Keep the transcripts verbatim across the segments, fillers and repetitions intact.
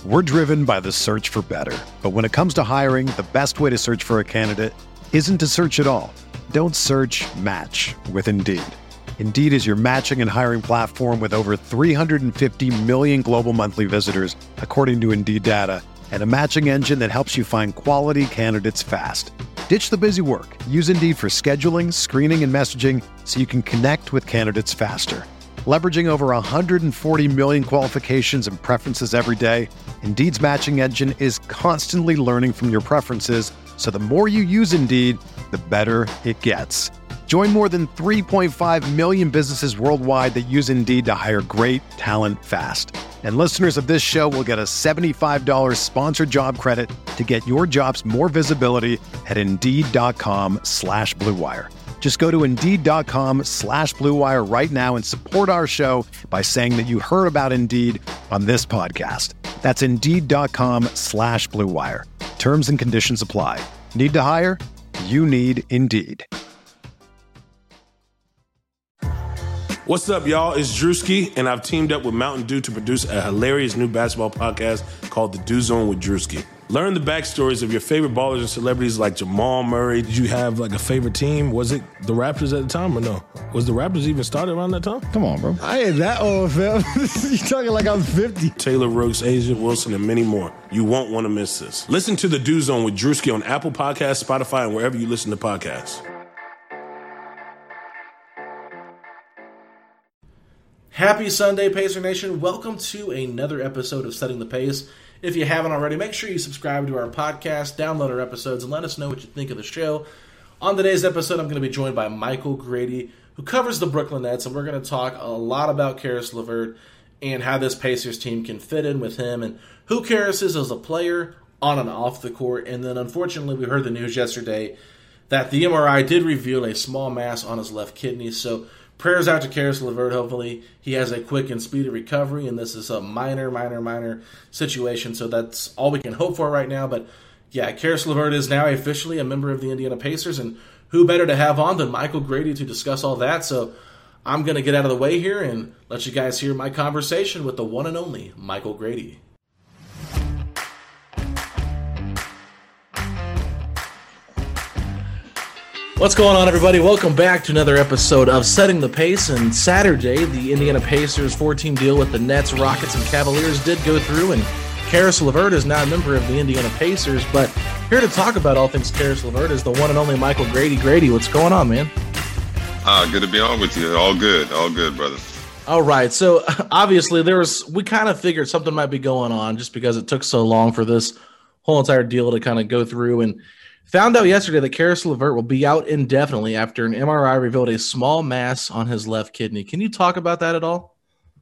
We're driven by the search for better. But when it comes to hiring, the best way to search for a candidate isn't to search at all. Don't search, match with Indeed. Indeed is your matching and hiring platform with over three hundred fifty million global monthly visitors, according to Indeed data, and a matching engine that helps you find quality candidates fast. Ditch the busy work. Use Indeed for scheduling, screening, and messaging so you can connect with candidates faster. Leveraging over one hundred forty million qualifications and preferences every day, Indeed's matching engine is constantly learning from your preferences, so the more you use Indeed, the better it gets. Join more than three point five million businesses worldwide that use Indeed to hire great talent fast. And listeners of this show will get a seventy-five dollars sponsored job credit to get your jobs more visibility at Indeed.com slash Blue Wire. Just go to Indeed.com slash Blue Wire right now and support our show by saying that you heard about Indeed on this podcast. That's Indeed.com slash Blue Wire. Terms and conditions apply. Need to hire? You need Indeed. What's up, y'all? It's Drewski, and I've teamed up with Mountain Dew to produce a hilarious new basketball podcast called The Dew Zone with Drewski. Learn the backstories of your favorite ballers and celebrities like Jamal Murray. Did you have like a favorite team? Was it the Raptors at the time or no? Was the Raptors even started around that time? Come on, bro. I ain't that old, fam. You talking like I'm fifty. Taylor Rooks, Asia Wilson, and many more. You won't want to miss this. Listen to The Dew Zone with Drewski on Apple Podcasts, Spotify, and wherever you listen to podcasts. Happy Sunday, Pacer Nation. Welcome to another episode of Setting the Pace. If you haven't already, make sure you subscribe to our podcast, download our episodes, and let us know what you think of the show. On today's episode, I'm going to be joined by Michael Grady, who covers the Brooklyn Nets, and we're going to talk a lot about Caris LeVert and how this Pacers team can fit in with him and who Caris is as a player on and off the court. And then, unfortunately, we heard the news yesterday that the M R I did reveal a small mass on his left kidney, so prayers out to Caris LeVert. Hopefully he has a quick and speedy recovery, and this is a minor, minor, minor situation, so that's all we can hope for right now. But yeah, Caris LeVert is now officially a member of the Indiana Pacers, and who better to have on than Michael Grady to discuss all that? So I'm going to get out of the way here and let you guys hear my conversation with the one and only Michael Grady. What's going on, everybody? Welcome back to another episode of Setting the Pace. And Saturday, the Indiana Pacers four-team deal with the Nets, Rockets, and Cavaliers did go through, and Caris LeVert is now a member of the Indiana Pacers. But here to talk about all things Caris LeVert is the one and only Michael Grady. Grady, what's going on, man? Uh, good to be on with you. All good. All good, brother. All right. So, obviously, there was we kind of figured something might be going on just because it took so long for this whole entire deal to kind of go through, and found out yesterday that Caris LeVert will be out indefinitely after an M R I revealed a small mass on his left kidney. Can you talk about that at all?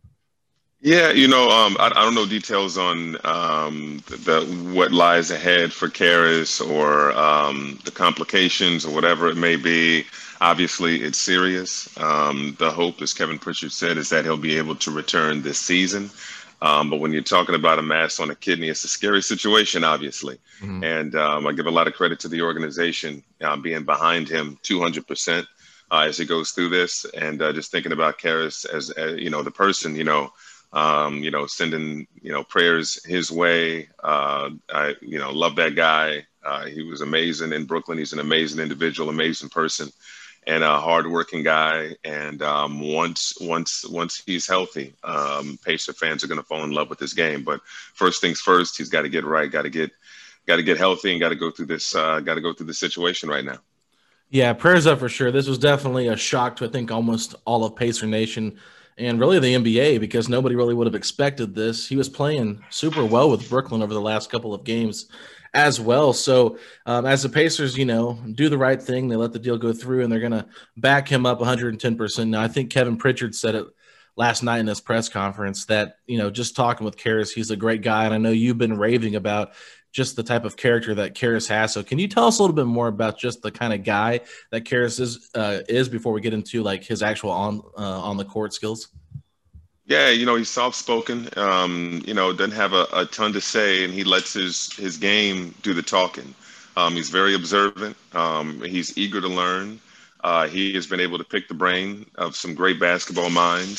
Yeah, you know, um, I, I don't know details on um, the, the what lies ahead for Caris or um, the complications or whatever it may be. Obviously, it's serious. Um, the hope, as Kevin Pritchard said, is that he'll be able to return this season. Um, but when you're talking about a mass on a kidney, it's a scary situation, obviously. Mm-hmm. And um, I give a lot of credit to the organization uh, being behind him two hundred percent uh, as he goes through this. And uh, just thinking about Caris as, as, you know, the person, you know, um, you know, sending, you know, prayers his way. Uh, I, you know, love that guy. Uh, he was amazing in Brooklyn. He's an amazing individual, amazing person, and a hardworking guy. And um, once once once he's healthy, um, Pacer fans are going to fall in love with his game. But first things first, he's got to get right, got to get got to get healthy, and got to go through this uh, got to go through this situation right now. Yeah, prayers up for sure. This was definitely a shock to I think almost all of Pacer Nation and really the N B A, because nobody really would have expected this. He was playing super well with Brooklyn over the last couple of games as well. So um, as the Pacers, you know, do the right thing, they let the deal go through, and they're going to back him up one hundred ten percent. Now, I think Kevin Pritchard said it last night in his press conference that, you know, just talking with Caris, he's a great guy. And I know you've been raving about just the type of character that Caris has. So can you tell us a little bit more about just the kind of guy that Caris is, uh, is before we get into like his actual on, uh, on the court skills? Yeah, you know, he's soft-spoken, um, you know, doesn't have a, a ton to say, and he lets his, his game do the talking. Um, he's very observant. Um, he's eager to learn. Uh, he has been able to pick the brain of some great basketball minds.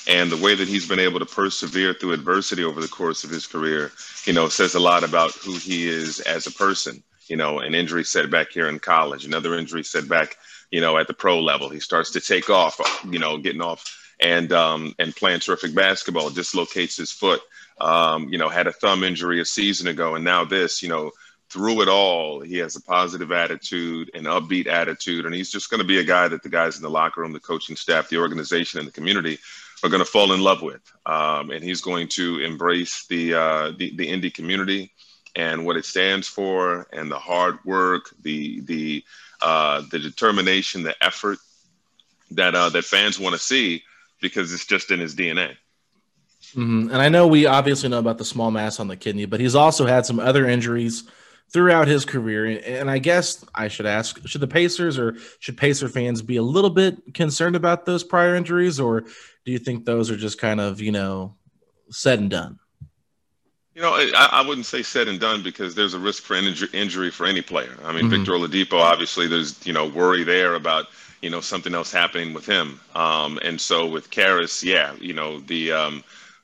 And the way that he's been able to persevere through adversity over the course of his career, you know, says a lot about who he is as a person. You know, an injury setback here in college, another injury setback, you know, at the pro level. He starts to take off, you know, getting off and um, and playing terrific basketball, dislocates his foot, um, you know, had a thumb injury a season ago. And now this, you know, through it all, he has a positive attitude, an upbeat attitude. And he's just going to be a guy that the guys in the locker room, the coaching staff, the organization, and the community are going to fall in love with. Um, and he's going to embrace the, uh, the the Indy community and what it stands for, and the hard work, the the uh, the determination, the effort that uh, that fans want to see, because it's just in his D N A. Mm-hmm. And I know we obviously know about the small mass on the kidney, but he's also had some other injuries throughout his career. And I guess I should ask, should the Pacers or should Pacer fans be a little bit concerned about those prior injuries, or do you think those are just kind of, you know, said and done? You know, I, I wouldn't say said and done, because there's a risk for injury, injury for any player. I mean, mm-hmm. Victor Oladipo, obviously there's, you know, worry there about, you know, something else happening with him. Um, and so with Caris, yeah, you know, the um,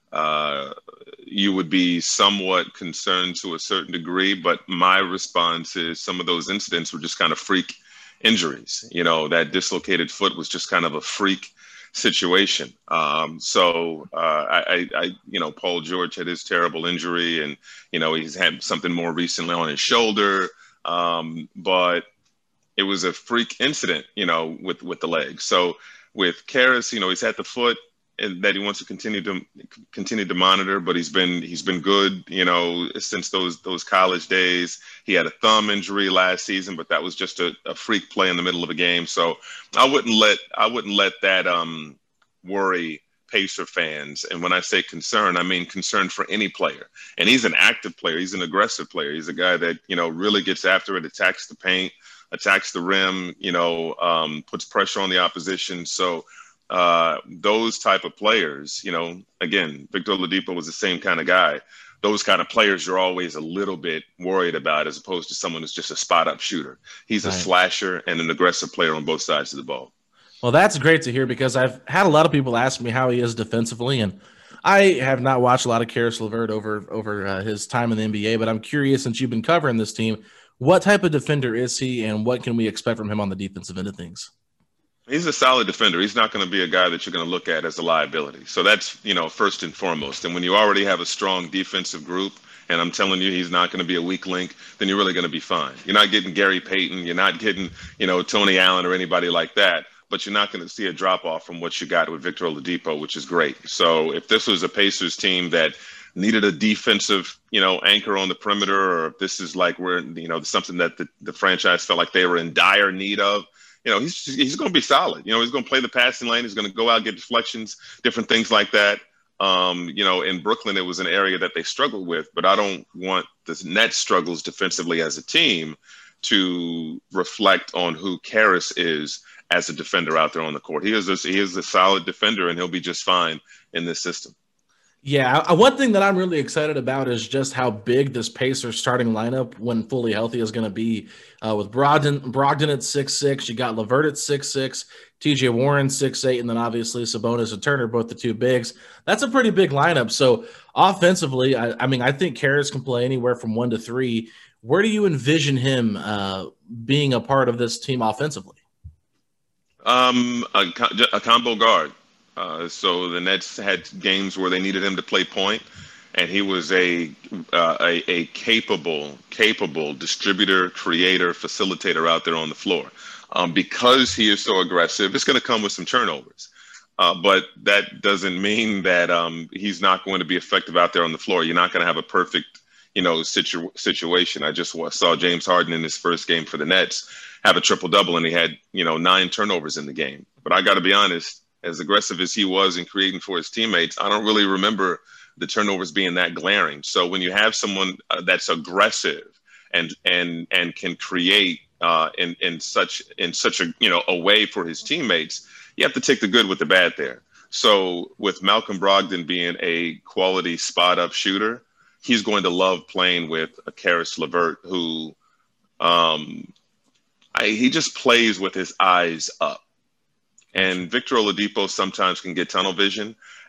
uh, you would be somewhat concerned to a certain degree. But my response is some of those incidents were just kind of freak injuries. You know, that dislocated foot was just kind of a freak situation. Um, so uh, I, I, you know, Paul George had his terrible injury, and, you know, he's had something more recently on his shoulder. Um, but it was a freak incident, you know, with, with the leg. So with Caris, you know, he's had the foot and that he wants to continue to continue to monitor, but he's been he's been good, you know, since those those college days. He had a thumb injury last season, but that was just a, a freak play in the middle of a game. So I wouldn't let I wouldn't let that um, worry Pacer fans. And when I say concern, I mean concern for any player. And he's an active player. He's an aggressive player. He's a guy that, you know, really gets after it, attacks the paint, attacks the rim, you know, um, puts pressure on the opposition. So uh, those type of players, you know, again, Victor Oladipo was the same kind of guy. Those kind of players you're always a little bit worried about, as opposed to someone who's just a spot up shooter. He's right. a slasher and an aggressive player on both sides of the ball. Well, that's great to hear, because I've had a lot of people ask me how he is defensively, and I have not watched a lot of Caris LeVert over, over uh, his time in the N B A, but I'm curious, since you've been covering this team, what type of defender is he, and what can we expect from him on the defensive end of things? He's a solid defender. He's not going to be a guy that you're going to look at as a liability. So that's, you know, first and foremost. And when you already have a strong defensive group, and I'm telling you he's not going to be a weak link, then you're really going to be fine. You're not getting Gary Payton. You're not getting, you know, Tony Allen or anybody like that. But you're not going to see a drop-off from what you got with Victor Oladipo, which is great. So if this was a Pacers team that needed a defensive, you know, anchor on the perimeter, or if this is like we're, you know, something that the, the franchise felt like they were in dire need of, you know, he's he's going to be solid. You know, he's going to play the passing lane. He's going to go out, get deflections, different things like that. Um, you know, in Brooklyn, it was an area that they struggled with, but I don't want the Nets struggles defensively as a team to reflect on who Caris is as a defender out there on the court. He is a, he is a solid defender, and he'll be just fine in this system. Yeah, I, one thing that I'm really excited about is just how big this Pacers starting lineup, when fully healthy, is going to be. Uh, with Brogdon, Brogdon at six six, you got LeVert at six six, T J Warren six eight, and then obviously Sabonis and Turner, both the two bigs. That's a pretty big lineup. So offensively, I, I mean, I think Caris can play anywhere from one to three. Where do you envision him uh, being a part of this team offensively? Um, a, a combo guard. Uh, so the Nets had games where they needed him to play point, and he was a uh, a, a capable, capable distributor, creator, facilitator out there on the floor. Um, because he is so aggressive, it's going to come with some turnovers. Uh, but that doesn't mean that um, he's not going to be effective out there on the floor. You're not going to have a perfect, you know, situ- situation. I just saw James Harden in his first game for the Nets have a triple-double, and he had, you know, nine turnovers in the game. But I got to be honest, as aggressive as he was in creating for his teammates, I don't really remember the turnovers being that glaring. So when you have someone uh, that's aggressive and and and can create uh, in in such in such a you know a way for his teammates, you have to take the good with the bad there. So with Malcolm Brogdon being a quality spot up shooter, he's going to love playing with a Caris LeVert who um, I, he just plays with his eyes up. And Victor Oladipo sometimes can get tunnel vision.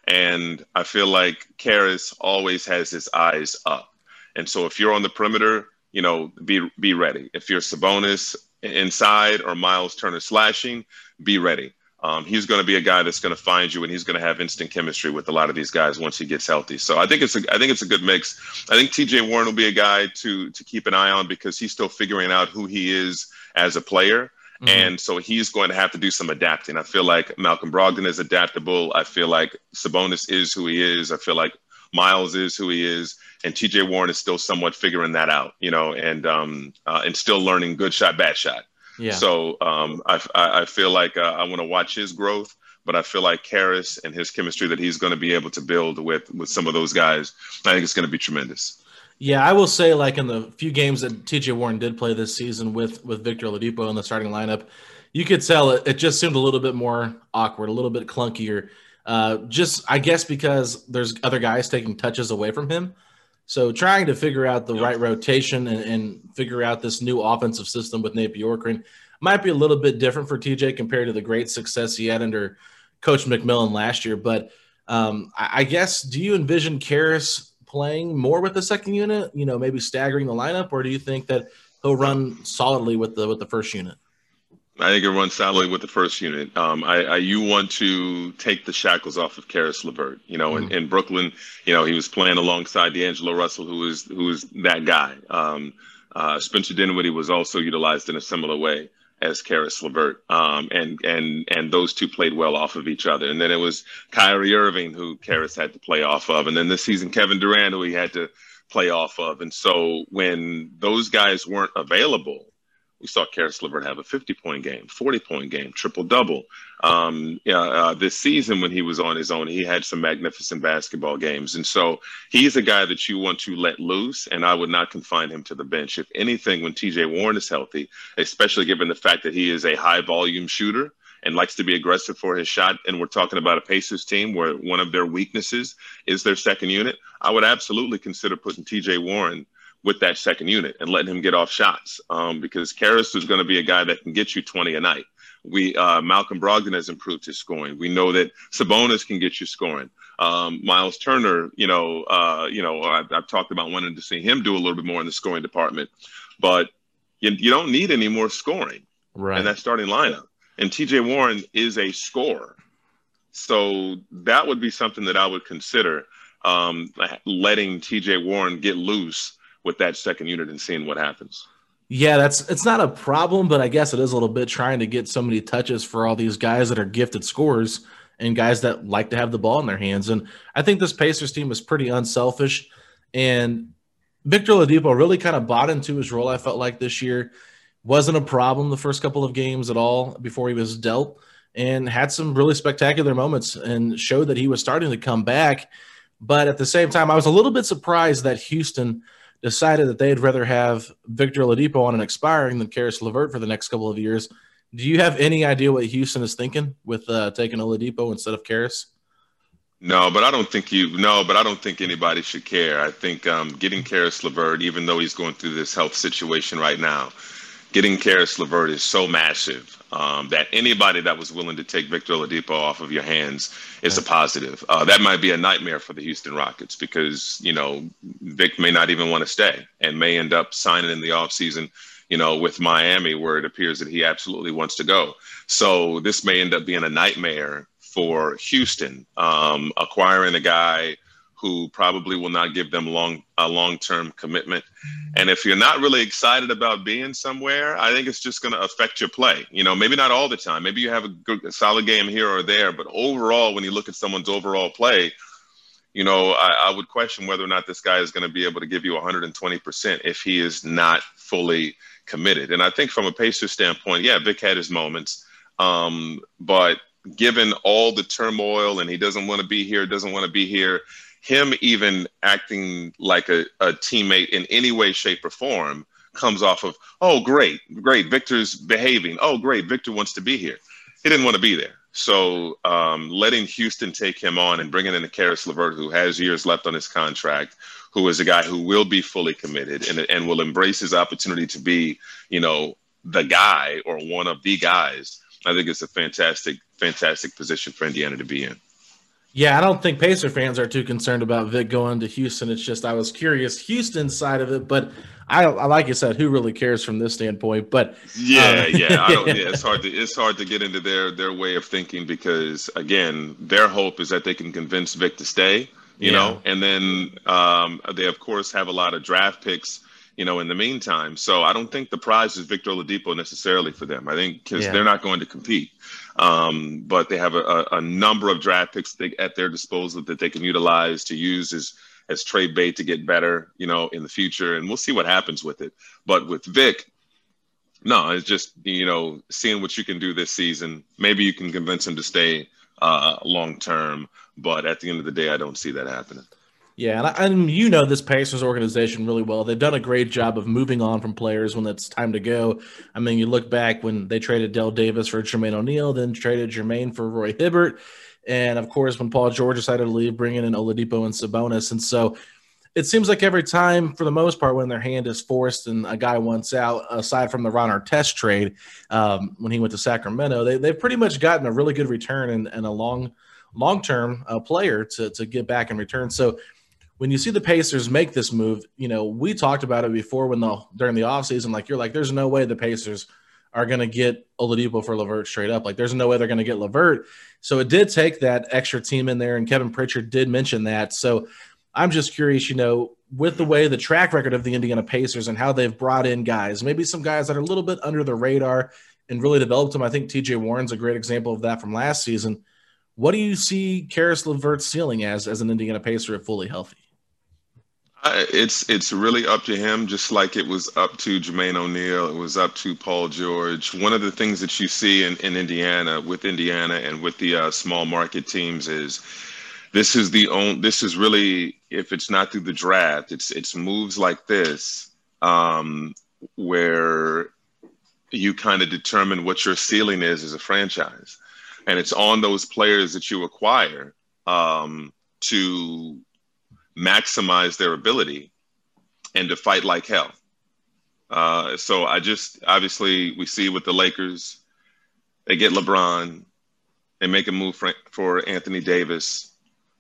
And I feel like Caris always has his eyes up. And so if you're on the perimeter, you know, be be ready. If you're Sabonis inside or Miles Turner slashing, be ready. Um, he's going to be a guy that's going to find you, and he's going to have instant chemistry with a lot of these guys once he gets healthy. So I think it's a I think it's a good mix. I think T J Warren will be a guy to to keep an eye on because he's still figuring out who he is as a player. Mm-hmm. And so he's going to have to do some adapting. I feel like Malcolm Brogdon is adaptable. I feel like Sabonis is who he is. I feel like Miles is who he is, and T J Warren is still somewhat figuring that out, you know, and um, uh, and still learning good shot, bad shot. Yeah. So um, I, I feel like uh, I want to watch his growth, but I feel like Caris and his chemistry that he's going to be able to build with with some of those guys, I think it's going to be tremendous. Yeah, I will say, like in the few games that T J Warren did play this season with with Victor Oladipo in the starting lineup, you could tell it, it just seemed a little bit more awkward, a little bit clunkier. Uh, just, I guess, because there's other guys taking touches away from him. So trying to figure out the right rotation and, and figure out this new offensive system with Nate Bjorkgren might be a little bit different for T J compared to the great success he had under Coach McMillan last year. But um, I, I guess, do you envision Caris playing more with the second unit, you know, maybe staggering the lineup, or do you think that he'll run solidly with the with the first unit? I think it runs solidly with the first unit. Um, I, I, you want to take the shackles off of Caris LeVert. You know, mm-hmm. in, in Brooklyn, you know, he was playing alongside D'Angelo Russell, who was who was that guy. Um, uh, Spencer Dinwiddie was also utilized in a similar way as Caris LeVert, um, and and and those two played well off of each other. And then it was Kyrie Irving who Caris had to play off of, and then this season Kevin Durant who he had to play off of. And so when those guys weren't available, we saw Caris LeVert have a fifty-point game, forty-point game, triple-double. Um, yeah, uh, this season when he was on his own, he had some magnificent basketball games. And so he's a guy that you want to let loose, and I would not confine him to the bench. If anything, when T J Warren is healthy, especially given the fact that he is a high-volume shooter and likes to be aggressive for his shot, and we're talking about a Pacers team where one of their weaknesses is their second unit, I would absolutely consider putting T J Warren with that second unit and letting him get off shots, um, because Caris is going to be a guy that can get you twenty a night. We uh, Malcolm Brogdon has improved his scoring. We know that Sabonis can get you scoring. Um, Miles Turner, you know, uh, you know, I've, I've talked about wanting to see him do a little bit more in the scoring department, but you, you don't need any more scoring right in that starting lineup. And T J Warren is a scorer, so that would be something that I would consider, um, letting T J Warren get loose with that second unit and seeing what happens. Yeah, that's it's not a problem, but I guess it is a little bit trying to get so many touches for all these guys that are gifted scorers and guys that like to have the ball in their hands. And I think this Pacers team is pretty unselfish. And Victor Oladipo really kind of bought into his role, I felt like, this year. Wasn't a problem the first couple of games at all before he was dealt, and had some really spectacular moments and showed that he was starting to come back. But at the same time, I was a little bit surprised that Houston decided that they'd rather have Victor Oladipo on an expiring than Caris LeVert for the next couple of years. Do you have any idea what Houston is thinking with uh, taking Oladipo instead of Caris? No, but I don't think you. No, but I don't think anybody should care. I think um, getting Caris LeVert, even though he's going through this health situation right now, getting Caris LeVert is so massive um, that anybody that was willing to take Victor Oladipo off of your hands is right. a positive. Uh, that might be a nightmare for the Houston Rockets because, you know, Vic may not even want to stay and may end up signing in the offseason, you know, with Miami, where it appears that he absolutely wants to go. So this may end up being a nightmare for Houston, um, acquiring a guy who probably will not give them long a long-term commitment. And if you're not really excited about being somewhere, I think it's just going to affect your play. You know, maybe not all the time. Maybe you have a good, a solid game here or there, but overall, when you look at someone's overall play, you know, I, I would question whether or not this guy is going to be able to give you one hundred twenty percent if he is not fully committed. And I think from a Pacers standpoint, yeah, Vic had his moments, um, but given all the turmoil and he doesn't want to be here, doesn't want to be here, him even acting like a, a teammate in any way, shape, or form comes off of, oh, great, great, Victor's behaving. Oh, great, Victor wants to be here. He didn't want to be there. So um, letting Houston take him on and bringing in a Caris LeVert, who has years left on his contract, who is a guy who will be fully committed and, and will embrace his opportunity to be, you know, the guy or one of the guys, I think it's a fantastic, fantastic position for Indiana to be in. Yeah, I don't think Pacer fans are too concerned about Vic going to Houston. It's just I was curious Houston's side of it, but I, I like you said, who really cares from this standpoint? But Yeah, uh, yeah, I don't. Yeah, it's hard to it's hard to get into their their way of thinking because again, their hope is that they can convince Vic to stay, you Yeah. know, and then um, they of course have a lot of draft picks, you know, in the meantime. So I don't think the prize is Victor Oladipo necessarily for them. I think because Yeah. they're not going to compete, um, but they have a, a, a number of draft picks they, at their disposal that they can utilize to use as as trade bait to get better, you know, in the future, and we'll see what happens with it. But with Vic, no, it's just, you know, seeing what you can do this season. Maybe you can convince him to stay uh, long term, but at the end of the day, I don't see that happening. Yeah, and, I, and you know this Pacers organization really well. They've done a great job of moving on from players when it's time to go. I mean, you look back when they traded Dell Davis for Jermaine O'Neal, then traded Jermaine for Roy Hibbert. And, of course, when Paul George decided to leave, bringing in Oladipo and Sabonis. And so it seems like every time, for the most part, when their hand is forced and a guy wants out, aside from the Ron Artest trade um, when he went to Sacramento, they, they've pretty much gotten a really good return and, and a long, long-term uh, player to, to get back in return. So when you see the Pacers make this move, you know, we talked about it before when the during the offseason, like you're like, there's no way the Pacers are going to get Oladipo for LeVert straight up. Like there's no way they're going to get LeVert. So it did take that extra team in there, and Kevin Pritchard did mention that. So I'm just curious, you know, with the way the track record of the Indiana Pacers and how they've brought in guys, maybe some guys that are a little bit under the radar and really developed them. I think T J Warren's a great example of that from last season. What do you see Karis LeVert's ceiling as, as an Indiana Pacer if fully healthy? I, it's it's really up to him, just like it was up to Jermaine O'Neal. It was up to Paul George. One of the things that you see in, in Indiana, with Indiana and with the uh, small market teams is this is the only, this is really, if it's not through the draft, it's it's moves like this um, where you kind of determine what your ceiling is as a franchise. And it's on those players that you acquire um, to maximize their ability and to fight like hell. Uh, so I just, obviously we see with the Lakers, they get LeBron, they make a move for, for Anthony Davis,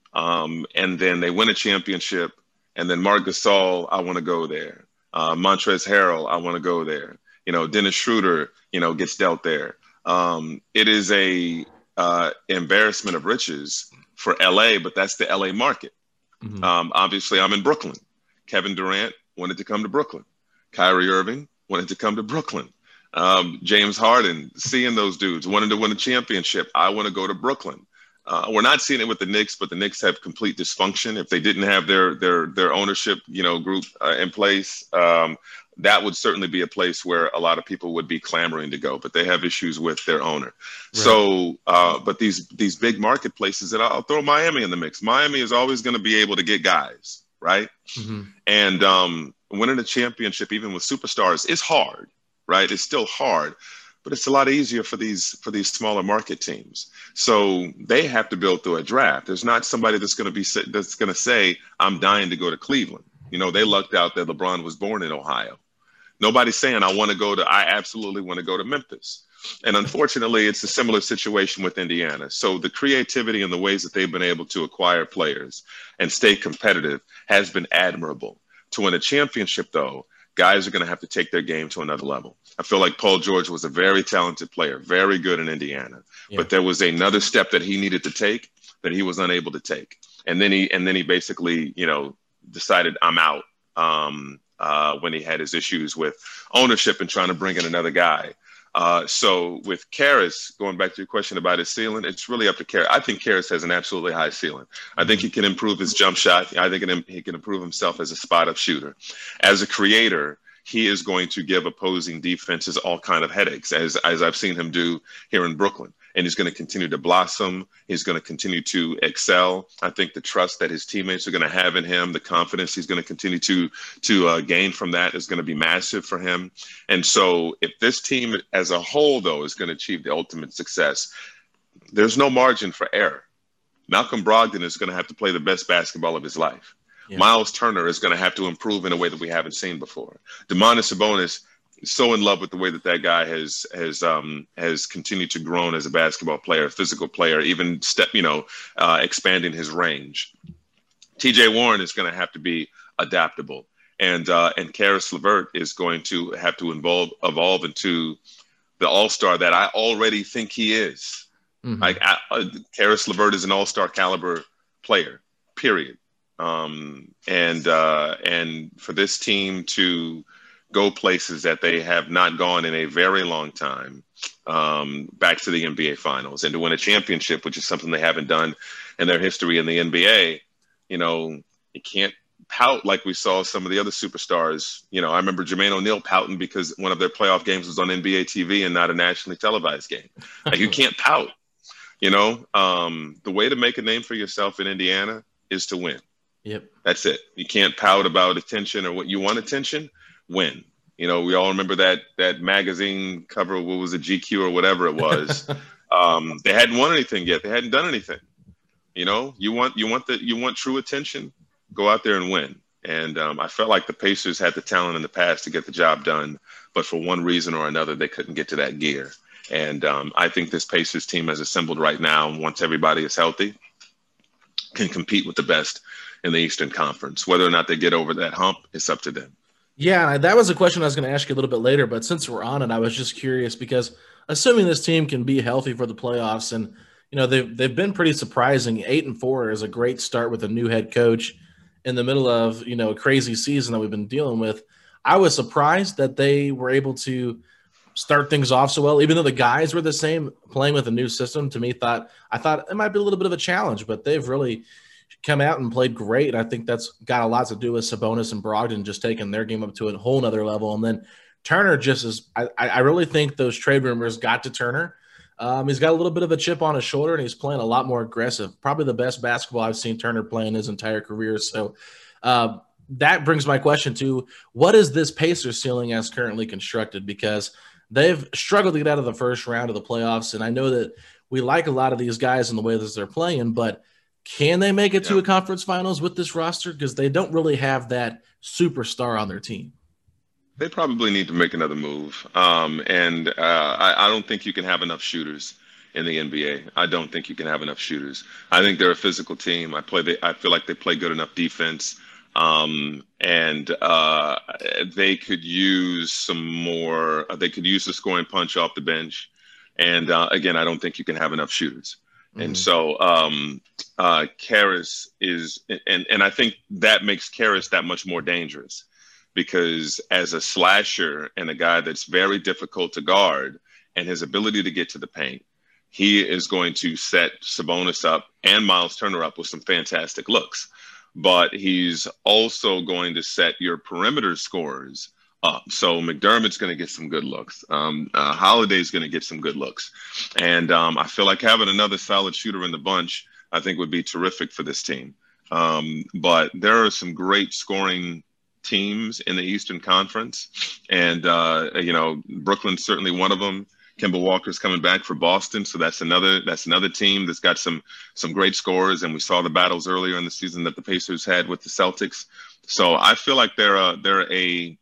um, and then they win a championship, and then Marc Gasol, I want to go there. Uh, Montrezl Harrell, I want to go there. You know, Dennis Schroeder, you know, gets dealt there. Um, it is a uh, embarrassment of riches for L A, but that's the L A market. Mm-hmm. Um, obviously, I'm in Brooklyn. Kevin Durant wanted to come to Brooklyn. Kyrie Irving wanted to come to Brooklyn. Um, James Harden, seeing those dudes, wanted to win a championship. I want to go to Brooklyn. Uh, we're not seeing it with the Knicks, but the Knicks have complete dysfunction. If they didn't have their their their ownership, you know, group uh, in place, um, that would certainly be a place where a lot of people would be clamoring to go. But they have issues with their owner. Right. So, uh, but these these big marketplaces, and I'll throw Miami in the mix. Miami is always going to be able to get guys, right? Mm-hmm. And um, winning a championship, even with superstars, is hard, right? It's still hard. But it's a lot easier for these for these smaller market teams. So they have to build through a draft. There's not somebody that's going to be that's going to say, I'm dying to go to Cleveland. You know, they lucked out that LeBron was born in Ohio. Nobody's saying I want to go to I absolutely want to go to Memphis. And unfortunately, it's a similar situation with Indiana. So the creativity and the ways that they've been able to acquire players and stay competitive has been admirable. To win a championship, though, guys are going to have to take their game to another level. I feel like Paul George was a very talented player, very good in Indiana, yeah. But there was another step that he needed to take that he was unable to take. And then he, and then he basically, you know, decided I'm out um, uh, when he had his issues with ownership and trying to bring in another guy. Uh, so with Karis, going back to your question about his ceiling, it's really up to Karis. I think Karis has an absolutely high ceiling. I think he can improve his jump shot. I think he can improve himself as a spot-up shooter. As a creator, he is going to give opposing defenses all kind of headaches, as, as I've seen him do here in Brooklyn. And he's going to continue to blossom. He's going to continue to excel. I think the trust that his teammates are going to have in him, the confidence he's going to continue to, to uh, gain from that is going to be massive for him. And so if this team as a whole, though, is going to achieve the ultimate success, there's no margin for error. Malcolm Brogdon is going to have to play the best basketball of his life. Yeah. Miles Turner is going to have to improve in a way that we haven't seen before. Domantas Sabonis, so in love with the way that that guy has has um, has continued to grow as a basketball player, physical player, even step, you know, uh, expanding his range. T J Warren is going to have to be adaptable, and uh, and Caris LeVert is going to have to involve evolve into the all-star that I already think he is. Mm-hmm. Like I, uh, Caris LeVert is an all-star caliber player, period. Um, and uh, and for this team to go places that they have not gone in a very long time, um, back to the N B A Finals, and to win a championship, which is something they haven't done in their history in the N B A, you know, you can't pout like we saw some of the other superstars. You know, I remember Jermaine O'Neal pouting because one of their playoff games was on N B A T V and not a nationally televised game. Like, you can't pout. You know, um, the way to make a name for yourself in Indiana is to win. Yep. That's it. You can't pout about attention or what you want attention. Win. You know, we all remember that that magazine cover. What was it, G Q or whatever it was? um, they hadn't won anything yet. They hadn't done anything. You know, you want you want the you want true attention. Go out there and win. And um, I felt like the Pacers had the talent in the past to get the job done, but for one reason or another, they couldn't get to that gear. And um, I think this Pacers team has assembled right now, once everybody is healthy, can compete with the best in the Eastern Conference. Whether or not they get over that hump, it's up to them. Yeah, that was a question I was going to ask you a little bit later, but since we're on it, I was just curious because assuming this team can be healthy for the playoffs, and you know they've they've been pretty surprising. Eight and four is a great start with a new head coach in the middle of you know a crazy season that we've been dealing with. I was surprised that they were able to start things off so well, even though the guys were the same. Playing with a new system, to me, thought I thought it might be a little bit of a challenge, but they've really come out and played great. I think that's got a lot to do with Sabonis and Brogdon just taking their game up to a whole nother level. And then Turner just is – I I really think those trade rumors got to Turner. Um, he's got a little bit of a chip on his shoulder, and he's playing a lot more aggressive. Probably the best basketball I've seen Turner play in his entire career. So uh, that brings my question to, what is this Pacers ceiling as currently constructed? Because they've struggled to get out of the first round of the playoffs, and I know that we like a lot of these guys in the way that they're playing, but – can they make it to yeah. a conference finals with this roster? Because they don't really have that superstar on their team. They probably need to make another move. Um, and uh, I, I don't think you can have enough shooters in the N B A. I don't think you can have enough shooters. I think they're a physical team. I play. They, I feel like they play good enough defense. Um, and uh, they could use some more. They could use the scoring punch off the bench. And uh, again, I don't think you can have enough shooters. And mm-hmm. so um, uh, Caris is, and, and I think that makes Caris that much more dangerous, because as a slasher and a guy that's very difficult to guard, and his ability to get to the paint, he is going to set Sabonis up and Miles Turner up with some fantastic looks. But he's also going to set your perimeter scorers up. So McDermott's going to get some good looks. Um, uh, Holiday's going to get some good looks. And um, I feel like having another solid shooter in the bunch, I think, would be terrific for this team. Um, but there are some great scoring teams in the Eastern Conference. And, uh, you know, Brooklyn's certainly one of them. Kemba Walker's coming back for Boston. So that's another that's another team that's got some some great scorers. And we saw the battles earlier in the season that the Pacers had with the Celtics. So I feel like they're a, they're a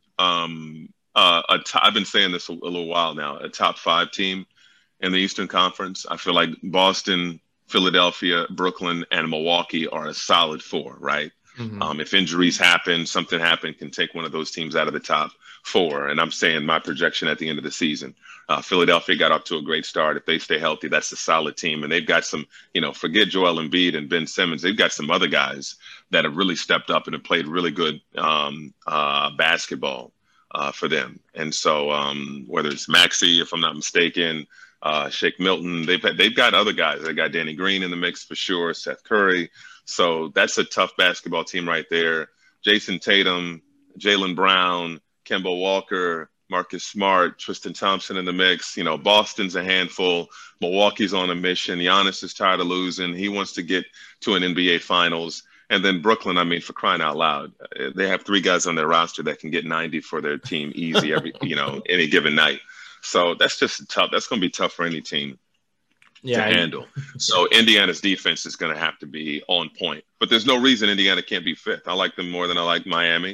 Um, uh, a t- I've been saying this a, a little while now, a top five team in the Eastern Conference. I feel like Boston, Philadelphia, Brooklyn, and Milwaukee are a solid four, right? Mm-hmm. Um, if injuries happen, something happen, can take one of those teams out of the top four. And I'm saying my projection at the end of the season. Uh, Philadelphia got off to a great start. If they stay healthy, that's a solid team. And they've got some, you know, forget Joel Embiid and Ben Simmons. They've got some other guys that have really stepped up and have played really good um, uh, basketball uh, for them. And so um, whether it's Maxey, if I'm not mistaken, uh, Shake Milton, they've, they've got other guys. They got Danny Green in the mix for sure, Seth Curry. So that's a tough basketball team right there. Jason Tatum, Jaylen Brown, Kemba Walker, Marcus Smart, Tristan Thompson in the mix. You know, Boston's a handful. Milwaukee's on a mission. Giannis is tired of losing. He wants to get to an N B A Finals. And then Brooklyn, I mean, for crying out loud, they have three guys on their roster that can get ninety for their team easy every, you know, any given night. So that's just tough. That's going to be tough for any team yeah, to handle. So Indiana's defense is going to have to be on point. But there's no reason Indiana can't be fifth. I like them more than I like Miami.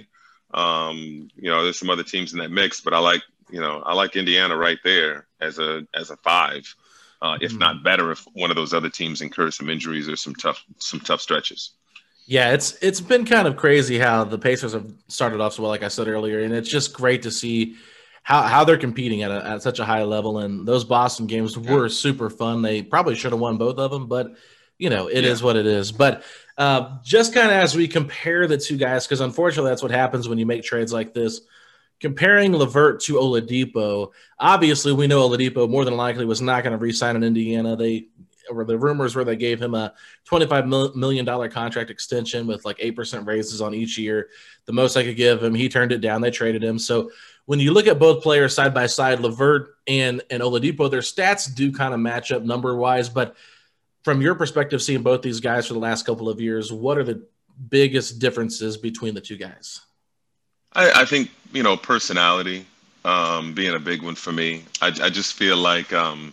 Um, you know, there's some other teams in that mix, but I like, you know, I like Indiana right there as a as a five, uh, if mm. not better, if one of those other teams incurs some injuries or some tough some tough stretches. Yeah, it's it's been kind of crazy how the Pacers have started off so well, like I said earlier, and it's just great to see how, how they're competing at, a, at such a high level. And those Boston games yeah. were super fun. They probably should have won both of them, but, you know, it yeah. is what it is. But uh, just kind of as we compare the two guys, because unfortunately that's what happens when you make trades like this, comparing LeVert to Oladipo, obviously we know Oladipo more than likely was not going to re-sign in Indiana. They or the rumors were they gave him a twenty-five million dollars contract extension with like eight percent raises on each year. The most I could give him, he turned it down. They traded him. So when you look at both players side by side, LeVert and, and Oladipo, their stats do kind of match up number-wise. But from your perspective, seeing both these guys for the last couple of years, what are the biggest differences between the two guys? I, I think, you know, personality um, being a big one for me. I, I just feel like um,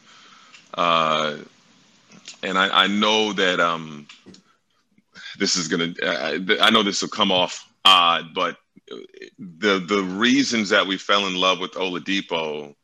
uh, – and I, I know that um, this is going to, I know this will come off odd, but the the reasons that we fell in love with Oladipo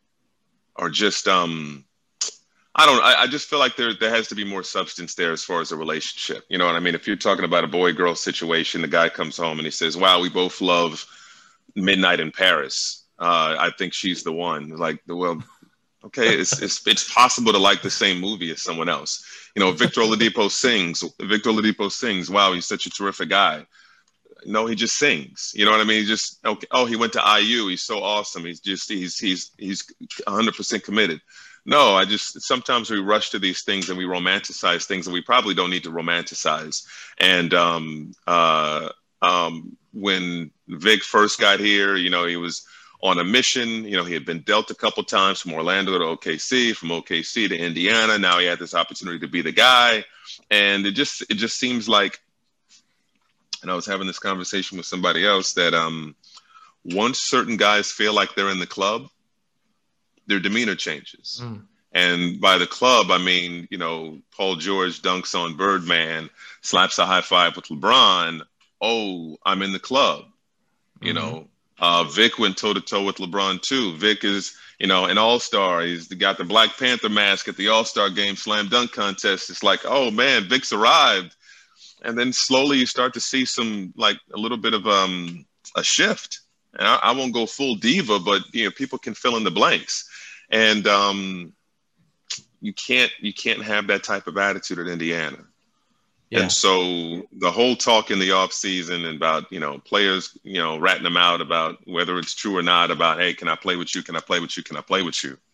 are just, um, I don't, I, I just feel like there there has to be more substance there as far as a relationship. You know what I mean? If you're talking about a boy-girl situation, the guy comes home and he says, wow, we both love Midnight in Paris. Uh, I think she's the one. Like, well, okay, it's, it's it's possible to like the same movie as someone else. You know, Victor Oladipo sings. Victor Oladipo sings. Wow, he's such a terrific guy. No, he just sings. You know what I mean? He just okay. Oh, he went to I U. He's so awesome. He's just he's he's he's one hundred percent committed. No, I just sometimes we rush to these things and we romanticize things that we probably don't need to romanticize. And um, uh, um, when Vic first got here, you know, he was on a mission. You know, he had been dealt a couple times from Orlando to O K C, from O K C to Indiana. Now he had this opportunity to be the guy. And it just it just seems like, and I was having this conversation with somebody else, that um, once certain guys feel like they're in the club, their demeanor changes. Mm. And by the club, I mean, you know, Paul George dunks on Birdman, slaps a high five with LeBron. Oh, I'm in the club, you mm-hmm. know. Uh, Vic went toe-to-toe with LeBron, too. Vic is, you know, an all-star. He's got the Black Panther mask at the all-star game slam dunk contest. It's like, oh, man, Vic's arrived. And then slowly you start to see some, like, a little bit of um, a shift. And I, I won't go full diva, but, you know, people can fill in the blanks. And um, you can't you can't have that type of attitude at Indiana. Yeah. And so the whole talk in the offseason about, you know, players, you know, ratting them out about whether it's true or not about, hey, can I play with you? Can I play with you? Can I play with you?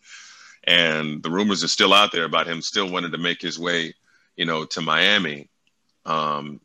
And the rumors are still out there about him still wanting to make his way, you know, to Miami. Um,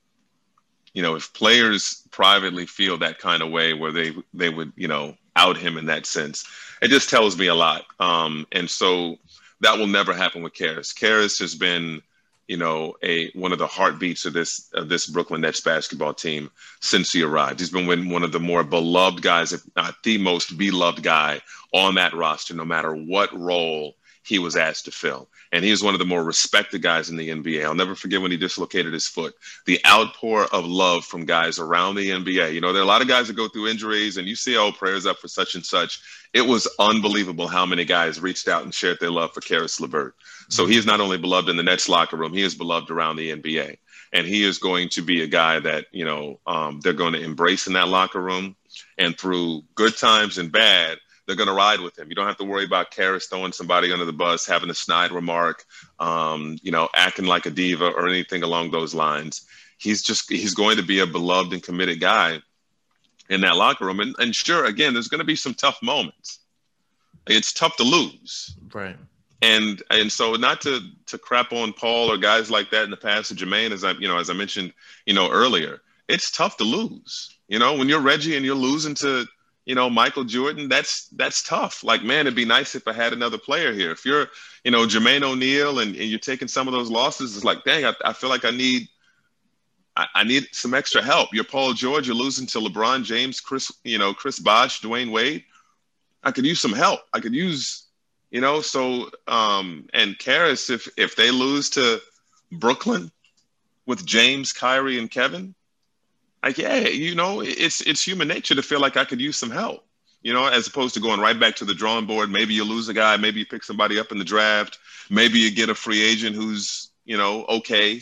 you know, if players privately feel that kind of way where they they would, you know, out him in that sense, it just tells me a lot. Um, and so that will never happen with Caris. Caris has been, you know, a one of the heartbeats of this of this Brooklyn Nets basketball team since he arrived. He's been one of the more beloved guys, if not the most beloved guy on that roster, no matter what role he was asked to fill. And he is one of the more respected guys in the N B A. I'll never forget when he dislocated his foot. The outpour of love from guys around the N B A. You know, there are a lot of guys that go through injuries and you see, oh, prayers up for such and such. It was unbelievable how many guys reached out and shared their love for Caris LeVert. So he is not only beloved in the Nets locker room, he is beloved around the N B A. And he is going to be a guy that, you know, um, they're going to embrace in that locker room. And through good times and bad, they're going to ride with him. You don't have to worry about Caris throwing somebody under the bus, having a snide remark, um, you know, acting like a diva or anything along those lines. He's just, he's going to be a beloved and committed guy in that locker room. And, and sure, again, there's going to be some tough moments. It's tough to lose. Right. And and so not to to crap on Paul or guys like that in the past, or Jermaine, as I you know as I mentioned you know earlier, it's tough to lose. You know, when you're Reggie and you're losing to you know Michael Jordan, that's that's tough. Like, man, it'd be nice if I had another player here. If you're you know Jermaine O'Neal and, and you're taking some of those losses, it's like, dang, I, I feel like I need I, I need some extra help. You're Paul George, you're losing to LeBron James, Chris you know Chris Bosh, Dwayne Wade. I could use some help. I could use. You know, so um, and Caris, if if they lose to Brooklyn with James, Kyrie, and Kevin, like, yeah, you know, it's it's human nature to feel like I could use some help, you know, as opposed to going right back to the drawing board. Maybe you lose a guy, maybe you pick somebody up in the draft, maybe you get a free agent who's, you know, okay.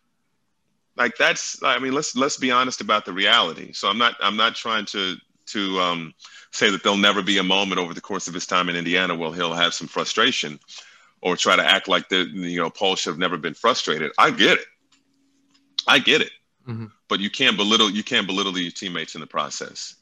Like that's, I mean, let's let's be honest about the reality. So I'm not I'm not trying to to um, say that there'll never be a moment over the course of his time in Indiana where he'll have some frustration or try to act like the you know Paul should have never been frustrated. I get it, I get it. Mm-hmm. But you can't belittle you can't belittle your teammates in the process,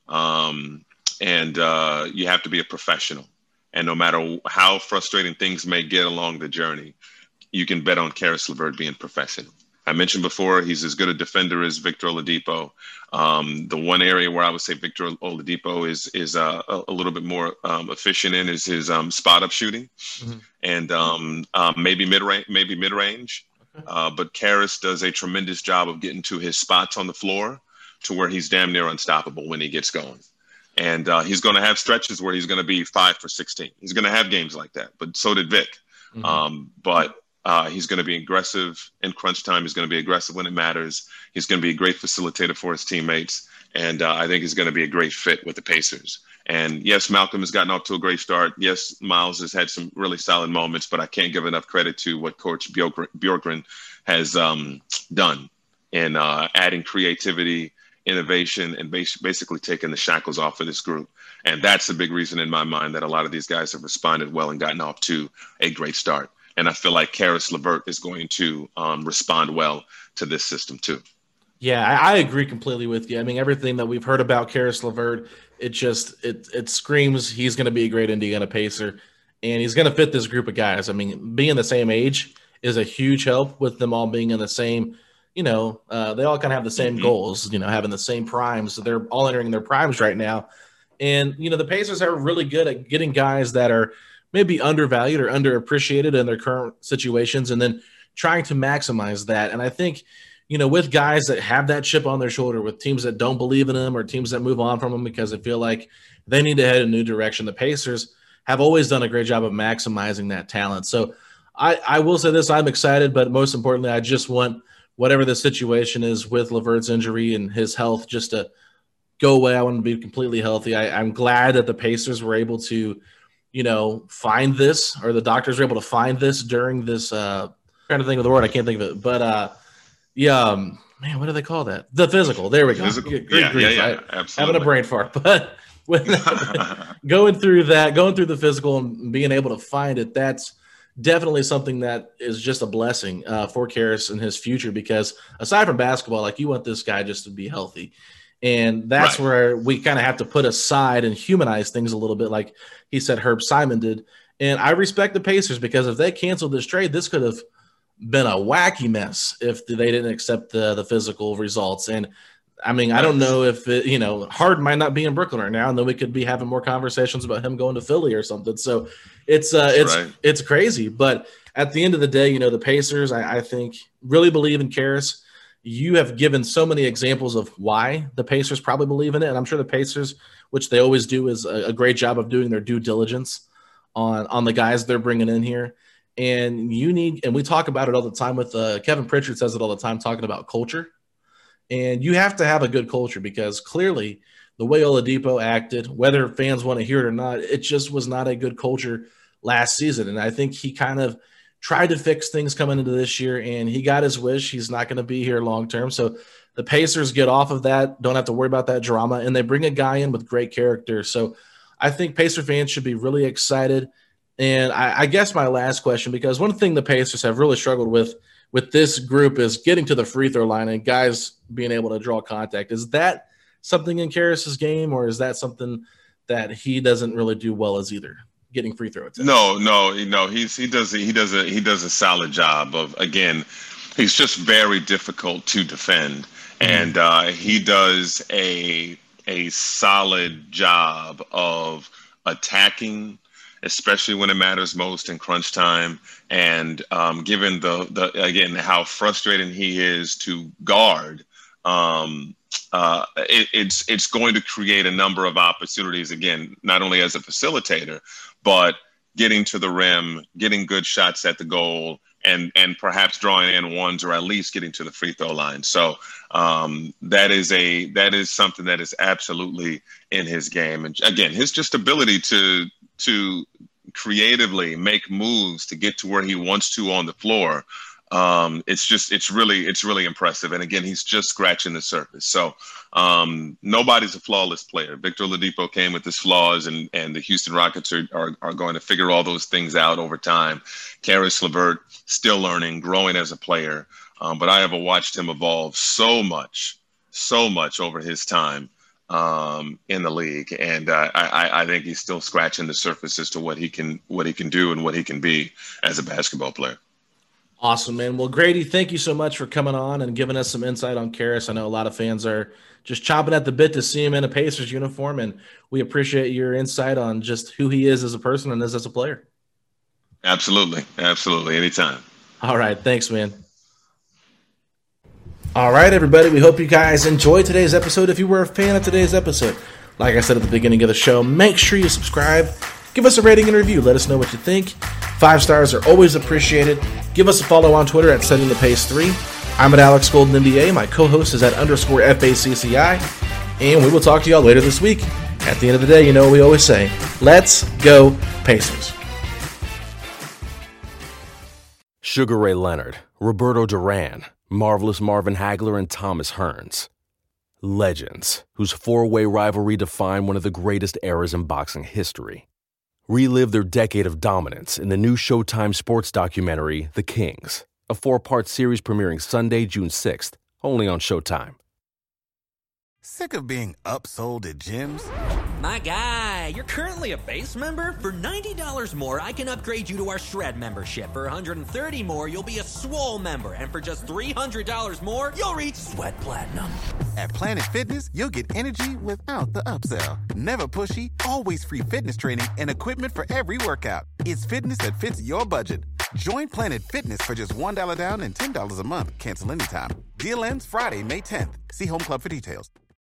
um, and uh, you have to be a professional. And no matter how frustrating things may get along the journey, you can bet on Caris LeVert being professional. I mentioned before he's as good a defender as Victor Oladipo. Um, the one area where I would say Victor Oladipo is is uh, a, a little bit more um, efficient in is his um, spot up shooting, mm-hmm. and um, um, maybe mid range, maybe mid range. Uh, but Caris does a tremendous job of getting to his spots on the floor to where he's damn near unstoppable when he gets going. And uh, he's going to have stretches where he's going to be five for sixteen. He's going to have games like that. But so did Vic. Mm-hmm. Um, but uh, he's going to be aggressive in crunch time. He's going to be aggressive when it matters. He's going to be a great facilitator for his teammates. And uh, I think he's going to be a great fit with the Pacers. And yes, Malcolm has gotten off to a great start. Yes, Miles has had some really solid moments, but I can't give enough credit to what Coach Bjorkgren has um, done in uh, adding creativity, innovation, and bas- basically taking the shackles off of this group. And that's a big reason in my mind that a lot of these guys have responded well and gotten off to a great start. And I feel like Caris LeVert is going to um, respond well to this system too. Yeah, I, I agree completely with you. I mean, everything that we've heard about Caris LeVert, it just it it screams he's going to be a great Indiana Pacer, and he's going to fit this group of guys. I mean, being the same age is a huge help with them all being in the same, you know, uh, they all kind of have the same mm-hmm. goals, you know, having the same primes. So they're all entering their primes right now. And, you know, the Pacers are really good at getting guys that are maybe undervalued or underappreciated in their current situations and then trying to maximize that. And I think, you know, with guys that have that chip on their shoulder, with teams that don't believe in them or teams that move on from them because they feel like they need to head in a new direction, the Pacers have always done a great job of maximizing that talent. So I, I will say this, I'm excited, but most importantly, I just want whatever the situation is with LeVert's injury and his health just to go away. I want to be completely healthy. I, I'm glad that the Pacers were able to, you know, find this, or the doctors were able to find this during this, uh, trying to think of the word, I can't think of it, but uh, yeah, um, man, what do they call that? The physical. There we go. Physical. Great yeah, grief, yeah, yeah, right? absolutely. Having a brain fart, but when, going through that, going through the physical and being able to find it, that's definitely something that is just a blessing uh, for Caris and his future, because aside from basketball, like, you want this guy just to be healthy. And that's right. where we kind of have to put aside and humanize things a little bit, like he said Herb Simon did. And I respect the Pacers, because if they canceled this trade, this could have been a wacky mess if they didn't accept the, the physical results. And I mean, I don't know if it, you know, Harden might not be in Brooklyn right now, and then we could be having more conversations about him going to Philly or something. So it's uh, it's right. it's crazy. But at the end of the day, you know, the Pacers, I, I think, really believe in Caris. You have given so many examples of why the Pacers probably believe in it, and I'm sure the Pacers, which they always do, is a, a great job of doing their due diligence on on the guys they're bringing in here. And you need, and we talk about it all the time with uh, Kevin Pritchard says it all the time, talking about culture. And you have to have a good culture, because clearly the way Oladipo acted, whether fans want to hear it or not, it just was not a good culture last season. And I think he kind of tried to fix things coming into this year, and he got his wish. He's not going to be here long term. So the Pacers get off of that, don't have to worry about that drama, and they bring a guy in with great character. So I think Pacer fans should be really excited. And I, I guess my last question, because one thing the Pacers have really struggled with with this group is getting to the free throw line and guys being able to draw contact. Is that something in Caris's game, or is that something that he doesn't really do well as either, getting free throw attempts? No, no, no. He's he does he does a he does a solid job of, again, he's just very difficult to defend, mm-hmm. and uh, he does a a solid job of attacking, especially when it matters most in crunch time. And um, given the, the, again, how frustrating he is to guard, um, uh, it, it's it's going to create a number of opportunities, again, not only as a facilitator, but getting to the rim, getting good shots at the goal, and and perhaps drawing in ones or at least getting to the free throw line. So um, that is a that is something that is absolutely in his game. And again, his just ability to to creatively make moves to get to where he wants to on the floor. Um, it's just, it's really, it's really impressive. And again, he's just scratching the surface. So um, nobody's a flawless player. Victor Oladipo came with his flaws, and, and the Houston Rockets are, are, are going to figure all those things out over time. Caris LeVert still learning, growing as a player. Um, but I have watched him evolve so much, so much over his time um, in the league. And uh, I, I think he's still scratching the surface as to what he can, what he can do and what he can be as a basketball player. Awesome, man. Well, Grady, thank you so much for coming on and giving us some insight on Caris. I know a lot of fans are just chomping at the bit to see him in a Pacers uniform, and we appreciate your insight on just who he is as a person and as a player. Absolutely. Absolutely. Anytime. All right. Thanks, man. All right, everybody. We hope you guys enjoyed today's episode. If you were a fan of today's episode, like I said at the beginning of the show, make sure you subscribe. Give us a rating and review. Let us know what you think. Five stars are always appreciated. Give us a follow on Twitter at Setting the Pace three. I'm at Alex Golden N B A. My co-host is at underscore F A C C I. And we will talk to y'all later this week. At the end of the day, you know what we always say. Let's go Pacers. Sugar Ray Leonard, Roberto Duran, Marvelous Marvin Hagler, and Thomas Hearns. Legends, whose four-way rivalry defined one of the greatest eras in boxing history. Relive their decade of dominance in the new Showtime sports documentary, The Kings, a four-part series premiering Sunday, June sixth, only on Showtime. Sick of being upsold at gyms? My guy, you're currently a base member? For ninety dollars more, I can upgrade you to our Shred membership. For one hundred thirty dollars more, you'll be a Swole member. And for just three hundred dollars more, you'll reach Sweat Platinum. At Planet Fitness, you'll get energy without the upsell. Never pushy, always free fitness training and equipment for every workout. It's fitness that fits your budget. Join Planet Fitness for just one dollar down and ten dollars a month. Cancel anytime. Deal ends Friday, May tenth. See Home Club for details.